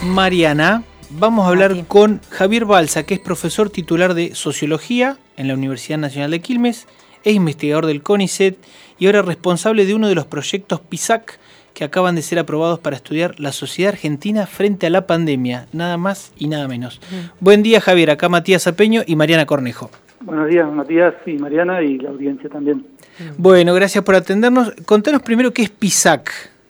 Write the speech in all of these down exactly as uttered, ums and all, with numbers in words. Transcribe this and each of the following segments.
Mariana, vamos a hablar Mati. con Javier Balsa, que es profesor titular de Sociología en la Universidad Nacional de Quilmes, es investigador del CONICET y ahora responsable de uno de los proyectos PISAC que acaban de ser aprobados para estudiar la sociedad argentina frente a la pandemia, nada más y nada menos. Mm. Buen día, Javier, acá Matías Apeño y Mariana Cornejo. Buenos días, Matías y Mariana y la audiencia también. Bueno, gracias por atendernos. Contanos primero qué es PISAC.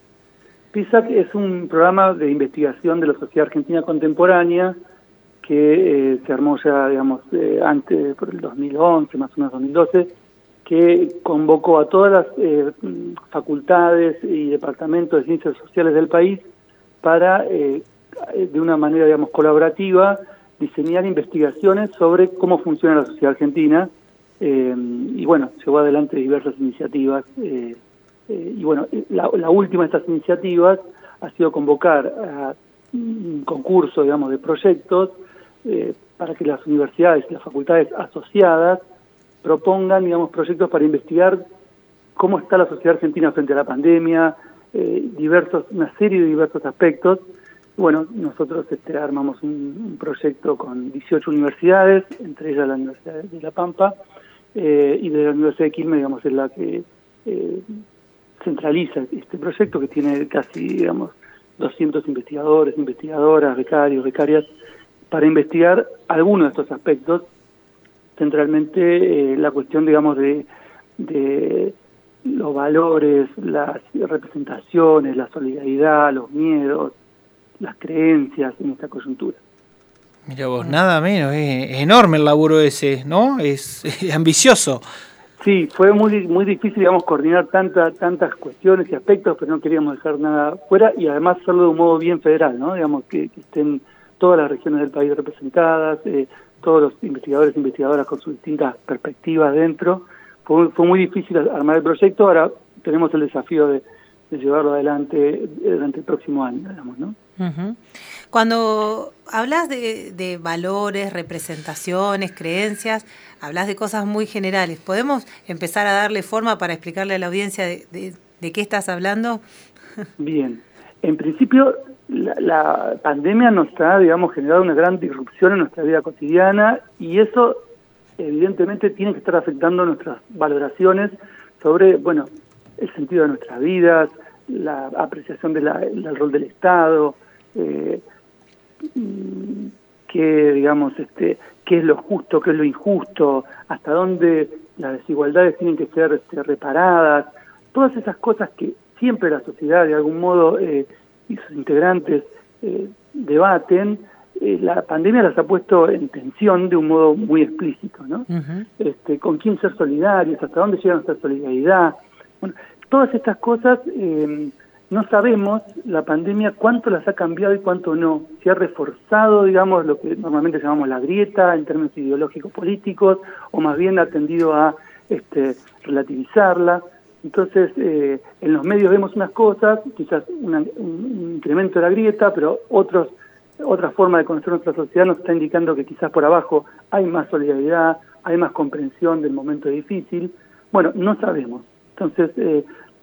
PISAC es un programa de investigación de la sociedad argentina contemporánea que eh, se armó ya, digamos, eh, antes, por el dos mil once, más o menos dos mil doce, que convocó a todas las eh, facultades y departamentos de ciencias sociales del país para, eh, de una manera, digamos, colaborativa, diseñar investigaciones sobre cómo funciona la sociedad argentina. Eh, y bueno, llevó adelante diversas iniciativas. Eh, eh, y bueno, la, la última de estas iniciativas ha sido convocar a un concurso, digamos, de proyectos eh, para que las universidades y las facultades asociadas propongan, digamos, proyectos para investigar cómo está la sociedad argentina frente a la pandemia, eh, diversos, una serie de diversos aspectos. Bueno, nosotros este, armamos un, un proyecto con dieciocho universidades, entre ellas la Universidad de La Pampa, eh, y de la Universidad de Quilmes, digamos, es la que eh, centraliza este proyecto, que tiene casi, digamos, doscientos investigadores, investigadoras, becarios, becarias, para investigar algunos de estos aspectos, centralmente eh, la cuestión, digamos, de, de los valores, las representaciones, la solidaridad, los miedos, las creencias en esta coyuntura. Mira vos, nada menos, es, es enorme el laburo ese, ¿no? Es, es ambicioso. Sí, fue muy muy difícil, digamos, coordinar tanta, tantas cuestiones y aspectos, pero no queríamos dejar nada fuera y además hacerlo de un modo bien federal, ¿no? Digamos, que, que estén todas las regiones del país representadas, eh, todos los investigadores e investigadoras con sus distintas perspectivas dentro. Fue, fue muy difícil armar el proyecto, ahora tenemos el desafío de, de llevarlo adelante durante el próximo año, digamos, ¿no? Uh-huh. Cuando hablas de, de valores, representaciones, creencias, hablas de cosas muy generales. ¿Podemos empezar a darle forma para explicarle a la audiencia de, de, de qué estás hablando? Bien, en principio la, la pandemia nos ha, digamos, generado una gran disrupción en nuestra vida cotidiana y eso evidentemente tiene que estar afectando nuestras valoraciones sobre, bueno, el sentido de nuestras vidas, la apreciación de la, del rol del Estado, eh, qué, digamos, este, qué es lo justo, qué es lo injusto, hasta dónde las desigualdades tienen que ser este, reparadas, todas esas cosas que siempre la sociedad de algún modo eh, y sus integrantes eh, debaten, eh, la pandemia las ha puesto en tensión de un modo muy explícito, ¿no? Uh-huh. Este, con quién ser solidarios, hasta dónde llega nuestra solidaridad. Bueno, todas estas cosas eh, no sabemos, la pandemia, cuánto las ha cambiado y cuánto no. Se ha reforzado, digamos, lo que normalmente llamamos la grieta en términos ideológicos políticos, o más bien ha tendido a este, relativizarla. Entonces, eh, en los medios vemos unas cosas, quizás una, un incremento de la grieta, pero otros, otra forma de conocer nuestra sociedad nos está indicando que quizás por abajo hay más solidaridad, hay más comprensión del momento difícil. Bueno, no sabemos. Entonces, eh,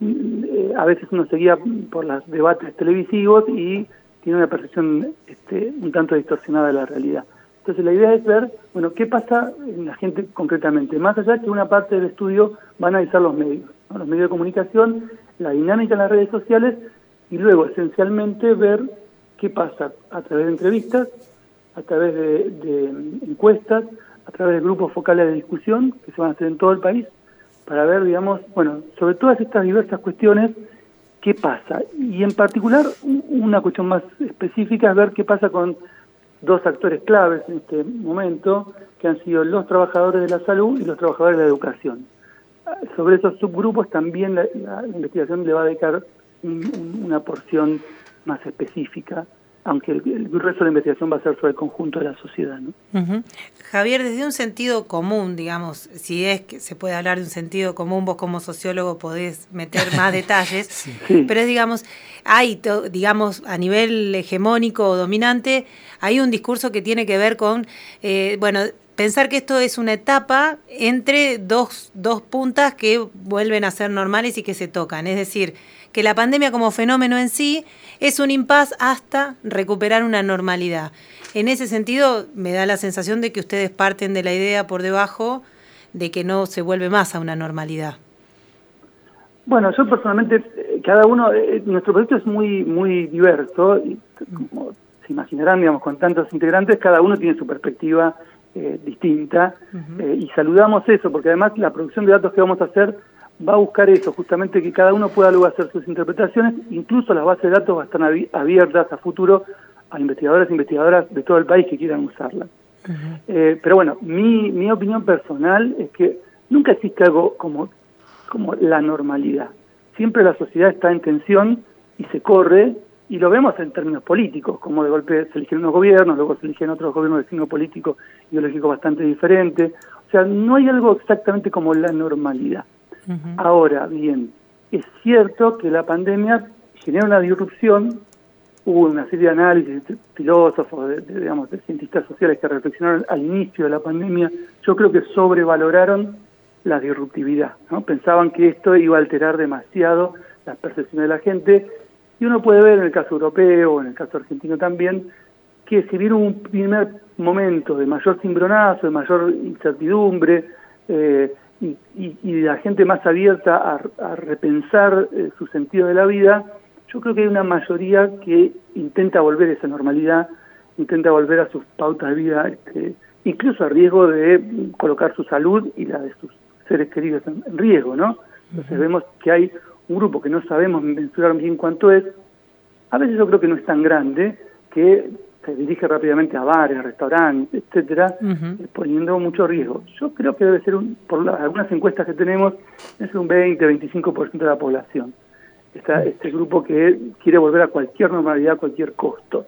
eh, a veces uno se guía por los debates televisivos y tiene una percepción este, un tanto distorsionada de la realidad. Entonces, la idea es ver, bueno, qué pasa en la gente concretamente, más allá que una parte del estudio va a analizar los medios, ¿no? Los medios de comunicación, la dinámica en las redes sociales, y luego, esencialmente, ver qué pasa a través de entrevistas, a través de, de encuestas, a través de grupos focales de discusión que se van a hacer en todo el país, para ver, digamos, bueno, sobre todas estas diversas cuestiones, qué pasa. Y en particular, una cuestión más específica es ver qué pasa con dos actores claves en este momento, que han sido los trabajadores de la salud y los trabajadores de la educación. Sobre esos subgrupos también la, la, la investigación le va a dedicar un, un, una porción más específica, aunque el, el grueso de la investigación va a ser sobre el conjunto de la sociedad, ¿no? Uh-huh. Javier, desde un sentido común, digamos, si es que se puede hablar de un sentido común, vos como sociólogo podés meter más detalles, sí. Pero es, digamos, hay, digamos, a nivel hegemónico o dominante, hay un discurso que tiene que ver con, eh, bueno, pensar que esto es una etapa entre dos, dos puntas que vuelven a ser normales y que se tocan, es decir, que la pandemia como fenómeno en sí es un impas hasta recuperar una normalidad. En ese sentido, me da la sensación de que ustedes parten de la idea por debajo de que no se vuelve más a una normalidad. Bueno, yo personalmente, cada uno, eh, nuestro proyecto es muy muy diverso, y como se imaginarán, digamos, con tantos integrantes, cada uno tiene su perspectiva eh, distinta, uh-huh. eh, y saludamos eso, porque además la producción de datos que vamos a hacer va a buscar eso, justamente que cada uno pueda luego hacer sus interpretaciones, incluso las bases de datos van a estar abiertas a futuro a investigadores e investigadoras de todo el país que quieran usarlas. Uh-huh. Eh, pero bueno, mi, mi opinión personal es que nunca existe algo como, como la normalidad. Siempre la sociedad está en tensión y se corre, y lo vemos en términos políticos, como de golpe se eligen unos gobiernos, luego se eligen otros gobiernos de signo político ideológico bastante diferente. O sea, no hay algo exactamente como la normalidad. Uh-huh. Ahora bien, es cierto que la pandemia genera una disrupción. Hubo una serie de análisis de filósofos, de, de, digamos, de cientistas sociales que reflexionaron al inicio de la pandemia. Yo creo que sobrevaloraron la disruptividad, ¿no? Pensaban que esto iba a alterar demasiado las percepciones de la gente, y uno puede ver en el caso europeo, en el caso argentino también, que si bien hubo un primer momento de mayor cimbronazo, de mayor incertidumbre, eh, y, y, y la gente más abierta a, a repensar eh, su sentido de la vida, yo creo que hay una mayoría que intenta volver a esa normalidad, intenta volver a sus pautas de vida, este, incluso a riesgo de colocar su salud y la de sus seres queridos en, en riesgo, ¿no? Entonces vemos que hay un grupo que no sabemos mensurar bien cuánto es. A veces yo creo que no es tan grande, que se dirige rápidamente a bares, restaurantes, etcétera, uh-huh. poniendo mucho riesgo. Yo creo que debe ser, un, por la, algunas encuestas que tenemos, es un veinte a veinticinco por ciento de la población. Está este grupo que quiere volver a cualquier normalidad a cualquier costo.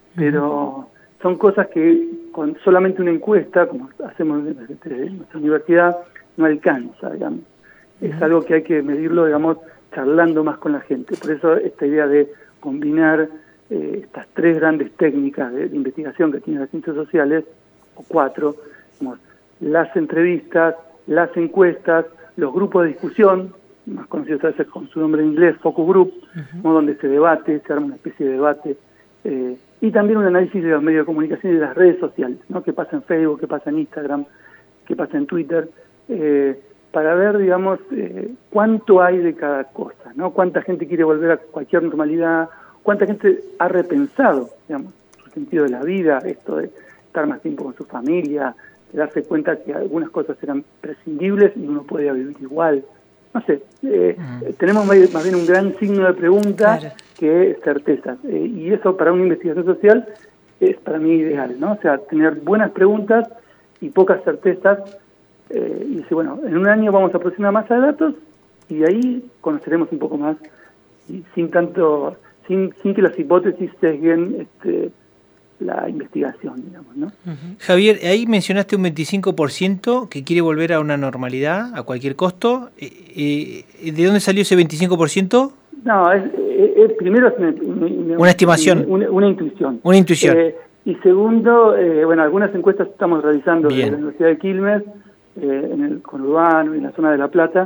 Pero son cosas que con solamente una encuesta, como hacemos en nuestra universidad, no alcanza, digamos. Es algo que hay que medirlo, digamos, charlando más con la gente. Por eso esta idea de combinar eh, estas tres grandes técnicas de, de investigación que tienen las ciencias sociales, o cuatro, digamos, las entrevistas, las encuestas, los grupos de discusión, más conocidos a veces con su nombre en inglés, focus group, uh-huh. ¿no? Donde se debate, se arma una especie de debate, eh, y también un análisis de los medios de comunicación y de las redes sociales, ¿no? Qué pasa en Facebook, qué pasa en Instagram, qué pasa en Twitter, eh, para ver, digamos, eh, cuánto hay de cada cosa, ¿no? Cuánta gente quiere volver a cualquier normalidad, cuánta gente ha repensado, digamos, su sentido de la vida, esto de estar más tiempo con su familia, de darse cuenta que algunas cosas eran prescindibles y uno podía vivir igual. No sé, eh, uh-huh. tenemos más bien un gran signo de pregunta, claro, que certezas. Eh, y eso para una investigación social es para mí ideal, ¿no? O sea, tener buenas preguntas y pocas certezas. Eh, y decir, bueno, en un año vamos a producir una masa de datos y de ahí conoceremos un poco más, y sin tanto, sin, sin que las hipótesis sesguen este, la investigación, digamos, ¿no? Uh-huh. Javier, ahí mencionaste un veinticinco por ciento que quiere volver a una normalidad a cualquier costo. Eh, eh, ¿De dónde salió ese veinticinco por ciento? No, es, es, es, primero es una, una, una estimación. Una, una intuición. Una intuición. Eh, y segundo, eh, bueno, algunas encuestas estamos realizando en la Universidad de Quilmes, eh, en el conurbano y en la zona de La Plata,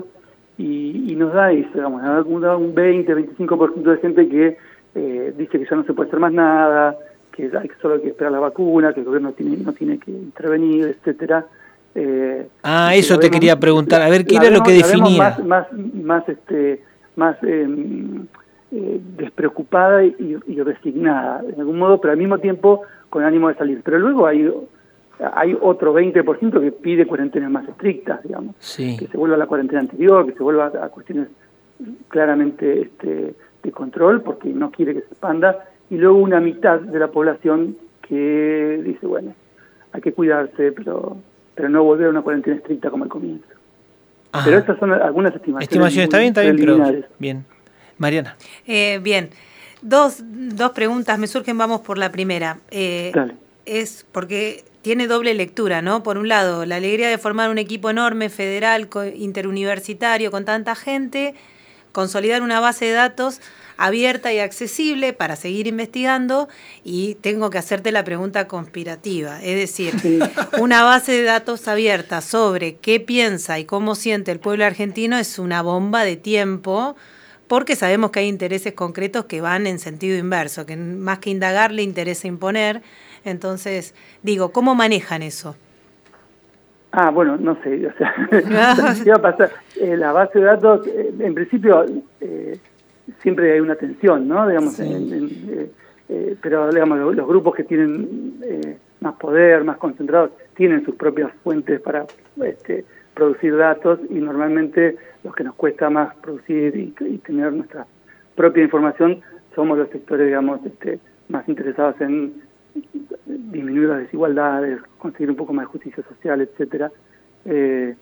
y, y nos da eso, digamos, nos da un veinte a veinticinco por ciento de gente que eh, dice que ya no se puede hacer más nada, que hay solo que esperar la vacuna, que el gobierno tiene, no tiene que intervenir, etcétera. Eh, ah, eso te vemos, quería preguntar, a ver, ¿qué era vemos, lo que definía? Más, más, más, este, más eh, eh, despreocupada y, y resignada, de algún modo, pero al mismo tiempo con ánimo de salir. Pero luego hay hay otro veinte por ciento que pide cuarentenas más estrictas, digamos, sí, que se vuelva a la cuarentena anterior, que se vuelva a, a cuestiones claramente este, de control, porque no quiere que se expanda, y luego una mitad de la población que dice, bueno, hay que cuidarse, pero pero no volver a una cuarentena estricta como al comienzo. Ajá. Pero estas son algunas estimaciones. Estimaciones, está bien, está bien, pero bien. Mariana. Eh, bien, dos, dos preguntas me surgen, vamos por la primera. Eh, Dale. Es porque tiene doble lectura, ¿no? Por un lado, la alegría de formar un equipo enorme, federal, interuniversitario, con tanta gente, consolidar una base de datos abierta y accesible para seguir investigando, y tengo que hacerte la pregunta conspirativa, es decir, sí, una base de datos abierta sobre qué piensa y cómo siente el pueblo argentino es una bomba de tiempo porque sabemos que hay intereses concretos que van en sentido inverso, que más que indagar le interesa imponer. Entonces, digo, ¿cómo manejan eso? Ah, bueno, no sé, o sea, ¿qué va a pasar? Eh, la base de datos, eh, en principio, eh, siempre hay una tensión, ¿no? Digamos, sí. en, en, eh, eh, pero digamos, los, los grupos que tienen eh, más poder, más concentrados, tienen sus propias fuentes para este, producir datos, y normalmente los que nos cuesta más producir y, y tener nuestra propia información somos los sectores, digamos, este, más interesados en disminuir las desigualdades, conseguir un poco más de justicia social, etcétera. Eh,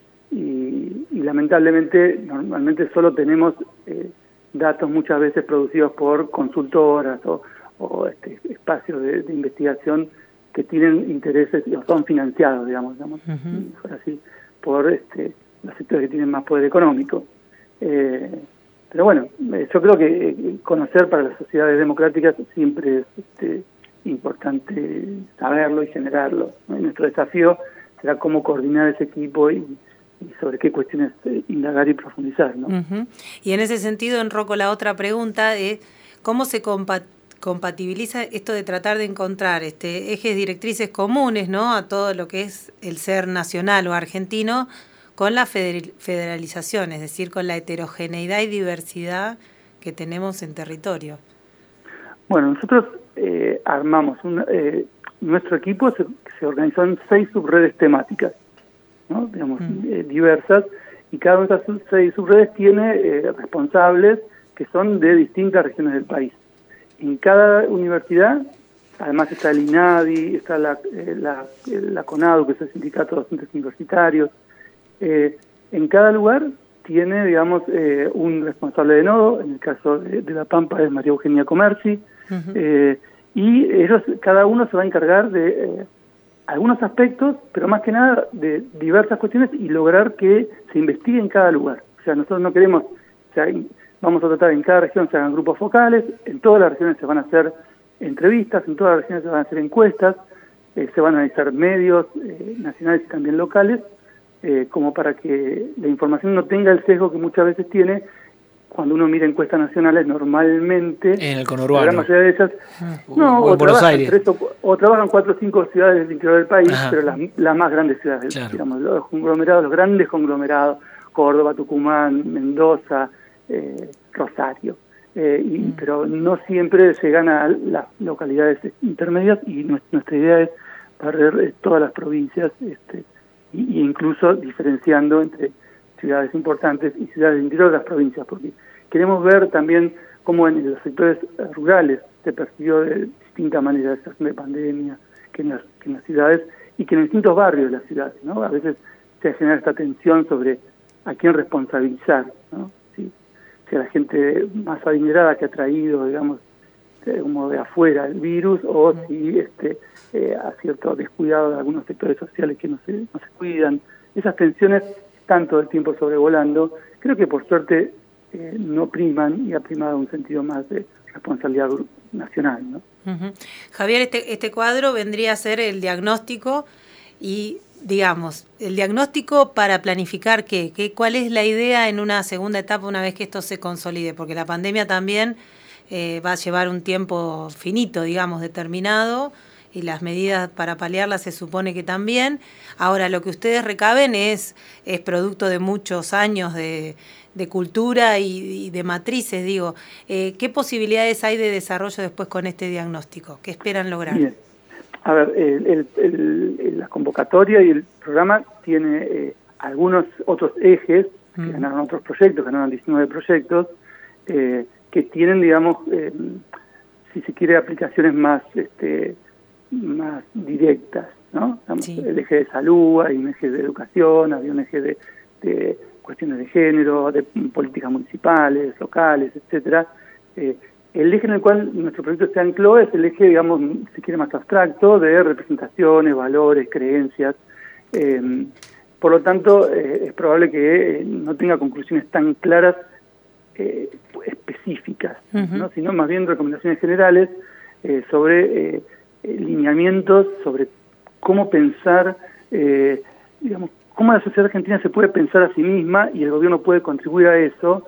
y, y lamentablemente, normalmente solo tenemos eh, datos muchas veces producidos por consultoras o, o este, espacios de, de investigación que tienen intereses o son financiados, digamos, digamos uh-huh. así, por este, los sectores que tienen más poder económico. Eh, pero bueno, yo creo que conocer para las sociedades democráticas siempre es este, importante saberlo y generarlo, ¿no? Y nuestro desafío será cómo coordinar ese equipo y, y sobre qué cuestiones eh, indagar y profundizar, ¿no? Uh-huh. Y en ese sentido enroco la otra pregunta de cómo se compa- compatibiliza esto de tratar de encontrar este ejes directrices comunes, ¿no?, a todo lo que es el ser nacional o argentino con la federalización, es decir, con la heterogeneidad y diversidad que tenemos en territorio. Bueno, nosotros eh, armamos, un, eh, nuestro equipo se, se organizó en seis subredes temáticas, ¿no? Digamos, mm. eh, diversas, y cada una de esas seis subredes tiene eh, responsables que son de distintas regiones del país. En cada universidad, además está el INADI, está la, eh, la, la CONADU, que es el Sindicato de Docentes Universitarios. Eh, en cada lugar tiene, digamos, eh, un responsable de nodo. En el caso de, de La Pampa es María Eugenia Comerci. Uh-huh. eh, y ellos, cada uno se va a encargar de eh, algunos aspectos, pero más que nada de diversas cuestiones, y lograr que se investigue en cada lugar. O sea, nosotros no queremos, o sea, vamos a tratar en cada región se hagan grupos focales, en todas las regiones se van a hacer entrevistas, en todas las regiones se van a hacer encuestas, eh, se van a analizar medios eh, nacionales y también locales, eh, como para que la información no tenga el sesgo que muchas veces tiene. Cuando uno mira encuestas nacionales, normalmente en el conurbano, la gran mayoría de ellas, uh, no, o, o, o, trabajan tres o, o trabajan cuatro o cinco ciudades del interior del país, ajá, pero las, las más grandes ciudades, claro, digamos, los conglomerados, los grandes conglomerados, Córdoba, Tucumán, Mendoza, eh, Rosario, eh, y, mm. pero no siempre se gana las localidades intermedias, y nuestra idea es barrer eh, todas las provincias, este, y, y incluso diferenciando entre ciudades importantes y ciudades del interior de las provincias, porque queremos ver también cómo en los sectores rurales se percibió de distinta manera la situación de pandemia que en, las, que en las ciudades, y que en distintos barrios de las ciudades, ¿no? A veces se genera esta tensión sobre a quién responsabilizar, ¿no? ¿Sí? Si a la gente más adinerada que ha traído, digamos, como de afuera el virus, o si este, eh, a cierto descuidado de algunos sectores sociales que no se, no se cuidan. Esas tensiones están todo el tiempo sobrevolando. Creo que por suerte eh, no priman, y ha primado un sentido más de responsabilidad nacional, ¿no? Uh-huh. Javier, este, este cuadro vendría a ser el diagnóstico y, digamos, el diagnóstico para planificar qué, qué, cuál es la idea en una segunda etapa una vez que esto se consolide, porque la pandemia también eh, va a llevar un tiempo finito, digamos, determinado, y las medidas para paliarlas se supone que también. Ahora, lo que ustedes recaben es, es producto de muchos años de, de cultura y, y de matrices, digo. Eh, ¿Qué posibilidades hay de desarrollo después con este diagnóstico? ¿Qué esperan lograr? Bien. A ver, el, el, el, la convocatoria y el programa tiene eh, algunos otros ejes, que mm. ganaron otros proyectos, ganaron diecinueve proyectos, eh, que tienen, digamos, eh, si se quiere, aplicaciones más... este más directas, ¿no? Sí. El eje de salud, hay un eje de educación, hay un eje de, de cuestiones de género, de políticas municipales, locales, etcétera. Eh, el eje en el cual nuestro proyecto se ancló es el eje, digamos, si quiere, más abstracto, de representaciones, valores, creencias. Eh, por lo tanto, eh, es probable que eh, no tenga conclusiones tan claras, eh, específicas, uh-huh. ¿no? Sino más bien recomendaciones generales eh, sobre... Eh, lineamientos sobre cómo pensar, eh, digamos, cómo la sociedad argentina se puede pensar a sí misma, y el gobierno puede contribuir a eso,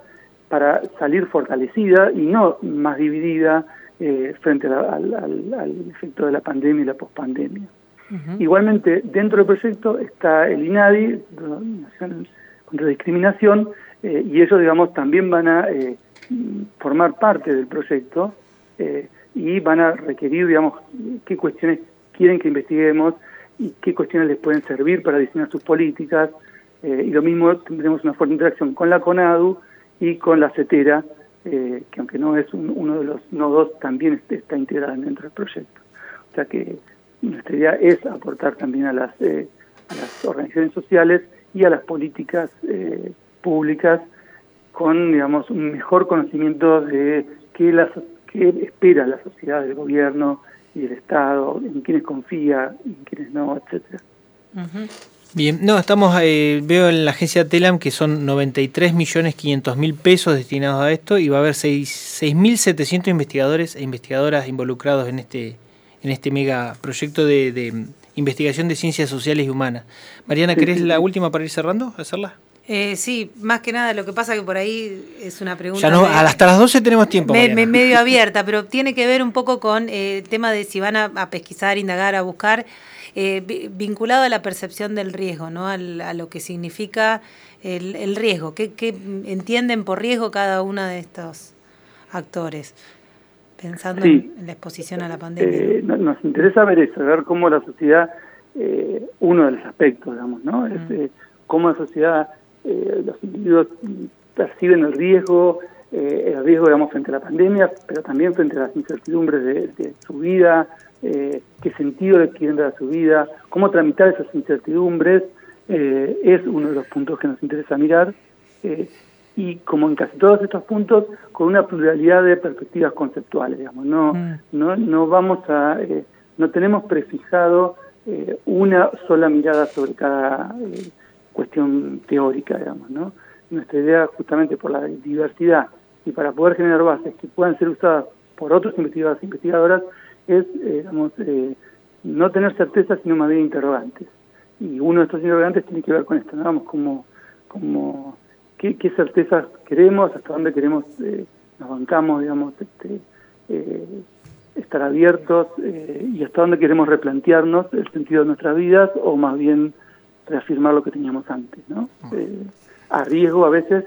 para salir fortalecida y no más dividida eh, frente a, al, al, al efecto de la pandemia y la pospandemia. Uh-huh. Igualmente, dentro del proyecto está el INADI, Nacional contra la Discriminación, eh, y ellos, digamos, también van a eh, formar parte del proyecto eh, y van a requerir, digamos, qué cuestiones quieren que investiguemos y qué cuestiones les pueden servir para diseñar sus políticas. Eh, y lo mismo, tendremos una fuerte interacción con la CONADU y con la CETERA, eh, que aunque no es un, uno de los nodos, también está integrada dentro del proyecto. O sea que nuestra idea es aportar también a las, eh, a las organizaciones sociales y a las políticas eh, públicas con, digamos, un mejor conocimiento de qué, la, qué espera la sociedad del gobierno y del Estado, en quiénes confía, en quiénes no, etcétera. Uh-huh. Bien, no, estamos, eh, veo en la agencia TELAM que son noventa y tres millones quinientos mil pesos destinados a esto y va a haber seis mil setecientos investigadores e investigadoras involucrados en este en este mega proyecto de, de investigación de ciencias sociales y humanas. Mariana, ¿querés la última para ir cerrando? ¿Hacerla? Eh, sí, más que nada, lo que pasa que por ahí es una pregunta... Ya no, medio, hasta las doce tenemos tiempo, me, me, medio abierta, pero tiene que ver un poco con eh, el tema de si van a, a pesquisar, indagar, a buscar, eh, vinculado a la percepción del riesgo, ¿no? Al, a lo que significa el, el riesgo. ¿Qué, ¿Qué entienden por riesgo cada uno de estos actores? Pensando sí. en, en la exposición a la pandemia. Eh, ¿no? Nos interesa ver eso, ver cómo la sociedad, eh, uno de los aspectos, digamos, ¿no? Mm. Es, eh, cómo la sociedad, eh, los individuos perciben el riesgo, eh, el riesgo, digamos, frente a la pandemia, pero también frente a las incertidumbres de, de su vida, eh, qué sentido le quieren dar a su vida, cómo tramitar esas incertidumbres, eh, es uno de los puntos que nos interesa mirar. Eh, y como en casi todos estos puntos, con una pluralidad de perspectivas conceptuales, digamos, no, mm. no, no vamos a, eh, no tenemos prefijado eh, una sola mirada sobre cada eh, cuestión teórica, digamos, ¿no? Nuestra idea, justamente por la diversidad y para poder generar bases que puedan ser usadas por otros investigadores e investigadoras, es, eh, digamos, eh, no tener certezas, sino más bien interrogantes. Y uno de estos interrogantes tiene que ver con esto, ¿no? Vamos, como, como ¿Qué, qué certezas queremos, hasta dónde queremos, eh, nos bancamos, digamos, este, eh, estar abiertos eh, y hasta dónde queremos replantearnos el sentido de nuestras vidas o más bien reafirmar lo que teníamos antes, ¿no? Eh, a riesgo a veces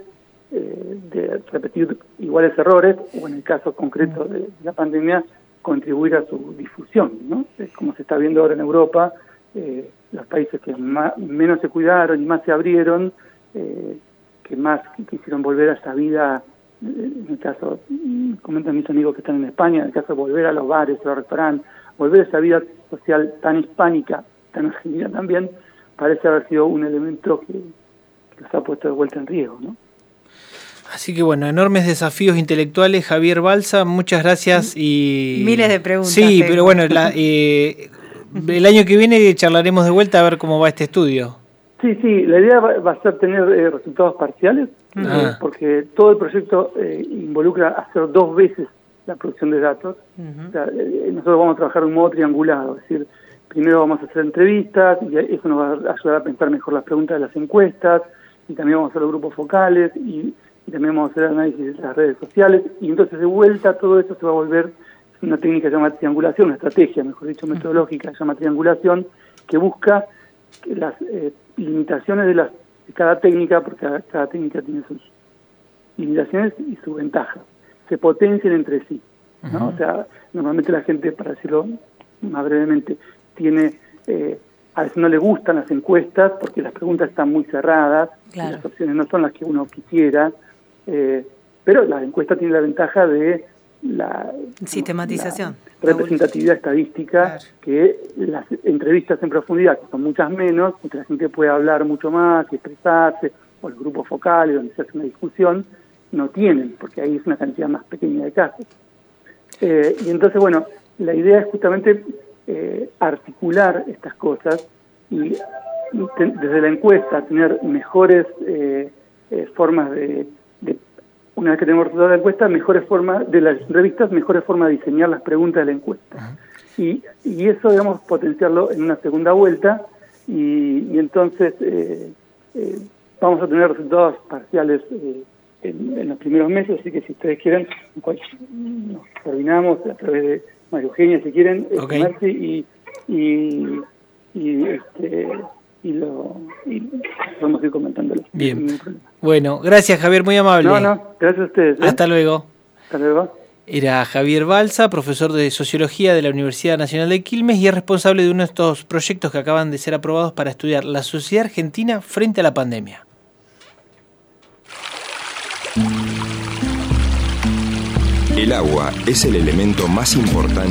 eh, de repetir iguales errores o en el caso concreto de la pandemia contribuir a su difusión, ¿no? Es como se está viendo ahora en Europa, eh, los países que más, menos se cuidaron y más se abrieron, eh, que más quisieron volver a esa vida, en el caso, comentan mis amigos que están en España, en el caso de volver a los bares, a los restaurantes, volver a esa vida social tan hispánica, tan argentina también, parece haber sido un elemento que, que los ha puesto de vuelta en riesgo, ¿no? Así que bueno, enormes desafíos intelectuales. Javier Balsa, muchas gracias y... Miles de preguntas. Sí, tengo. Pero bueno, la, eh, el año que viene charlaremos de vuelta a ver cómo va este estudio. Sí, sí, la idea va, va a ser tener eh, resultados parciales, ah. eh, porque todo el proyecto eh, involucra hacer dos veces la producción de datos. Uh-huh. O sea, eh, nosotros vamos a trabajar de un modo triangulado, es decir, primero vamos a hacer entrevistas y eso nos va a ayudar a pensar mejor las preguntas de las encuestas, y también vamos a hacer los grupos focales, y, y también vamos a hacer análisis de las redes sociales, y entonces de vuelta todo eso se va a volver una técnica que se llama triangulación, una estrategia, mejor dicho, metodológica, se llama triangulación, que busca que las eh, limitaciones de, las, de cada técnica, porque cada, cada técnica tiene sus limitaciones y sus ventajas, se potencien entre sí, ¿no? Uh-huh. O sea, normalmente la gente, para decirlo más brevemente, tiene, eh, a veces no le gustan las encuestas porque las preguntas están muy cerradas, claro. Las opciones no son las que uno quisiera, eh, pero la encuesta tiene la ventaja de la sistematización, la representatividad estadística, claro. Que las entrevistas en profundidad, que son muchas menos, donde la gente puede hablar mucho más, expresarse, o los grupos focales, donde se hace una discusión, no tienen, porque ahí es una cantidad más pequeña de casos. Eh, y entonces, bueno, la idea es justamente eh, articular estas cosas y te, desde la encuesta tener mejores eh, eh, formas de, de una vez que tenemos resultados de la encuesta, mejores formas, de las entrevistas, mejores formas de diseñar las preguntas de la encuesta. Uh-huh. Y, y eso, digamos, potenciarlo en una segunda vuelta, y, y entonces eh, eh, vamos a tener resultados parciales eh, en, en los primeros meses, así que si ustedes quieren, nos coordinamos a través de María Eugenia, si quieren, okay. Marci, y, y, y, este, y, lo, y vamos a ir comentándolo. Bien. Bueno, gracias Javier, muy amable. No, no, gracias a ustedes. ¿eh? Hasta luego. Hasta luego. Era Javier Balsa, profesor de Sociología de la Universidad Nacional de Quilmes y es responsable de uno de estos proyectos que acaban de ser aprobados para estudiar la sociedad argentina frente a la pandemia. El agua es el elemento más importante.